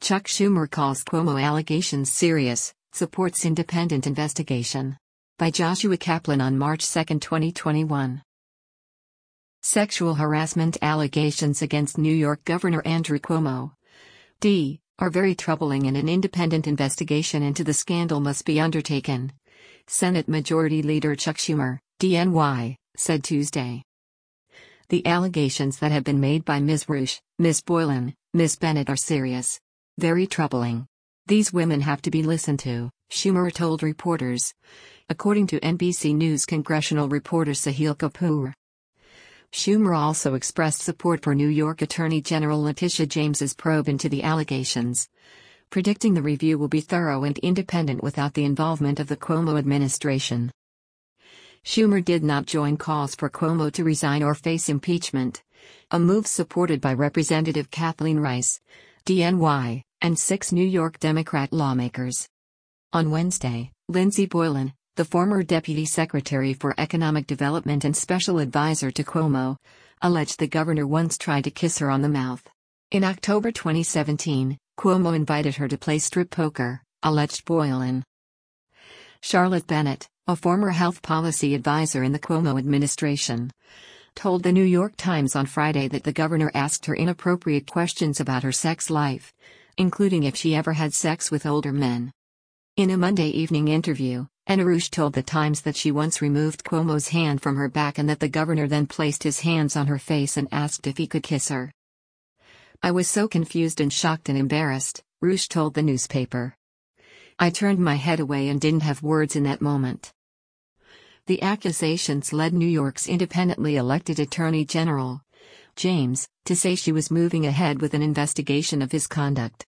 Chuck Schumer calls Cuomo allegations serious, supports independent investigation. By Joshua Kaplan on March 2, 2021. Sexual harassment allegations against New York Governor Andrew Cuomo, D., are very troubling and an independent investigation into the scandal must be undertaken. Senate Majority Leader Chuck Schumer, DNY, said Tuesday. The allegations that have been made by Ms. Roush, Ms. Boylan, Ms. Bennett are serious. Very troubling. These women have to be listened to, Schumer told reporters. According to NBC News congressional reporter Sahil Kapoor. Schumer also expressed support for New York Attorney General Letitia James's probe into the allegations, predicting the review will be thorough and independent without the involvement of the Cuomo administration. Schumer did not join calls for Cuomo to resign or face impeachment, a move supported by Representative Kathleen Rice, DNY, and 6 New York Democrat lawmakers. On Wednesday, Lindsey Boylan, the former Deputy Secretary for Economic Development and Special Advisor to Cuomo, alleged the governor once tried to kiss her on the mouth. In October 2017, Cuomo invited her to play strip poker, alleged Boylan. Charlotte Bennett, a former health policy advisor in the Cuomo administration, told the New York Times on Friday that the governor asked her inappropriate questions about her sex life, including if she ever had sex with older men. In a Monday evening interview, Anna Roush told The Times that she once removed Cuomo's hand from her back and that the governor then placed his hands on her face and asked if he could kiss her. I was so confused and shocked and embarrassed, Roush told the newspaper. I turned my head away and didn't have words in that moment. The accusations led New York's independently elected Attorney General, James, to say she was moving ahead with an investigation of his conduct.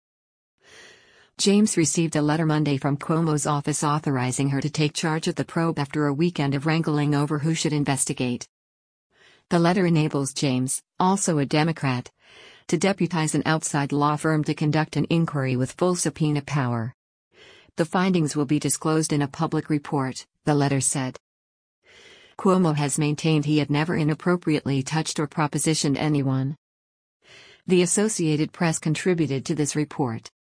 James received a letter Monday from Cuomo's office authorizing her to take charge of the probe after a weekend of wrangling over who should investigate. The letter enables James, also a Democrat, to deputize an outside law firm to conduct an inquiry with full subpoena power. The findings will be disclosed in a public report, the letter said. Cuomo has maintained he had never inappropriately touched or propositioned anyone. The Associated Press contributed to this report.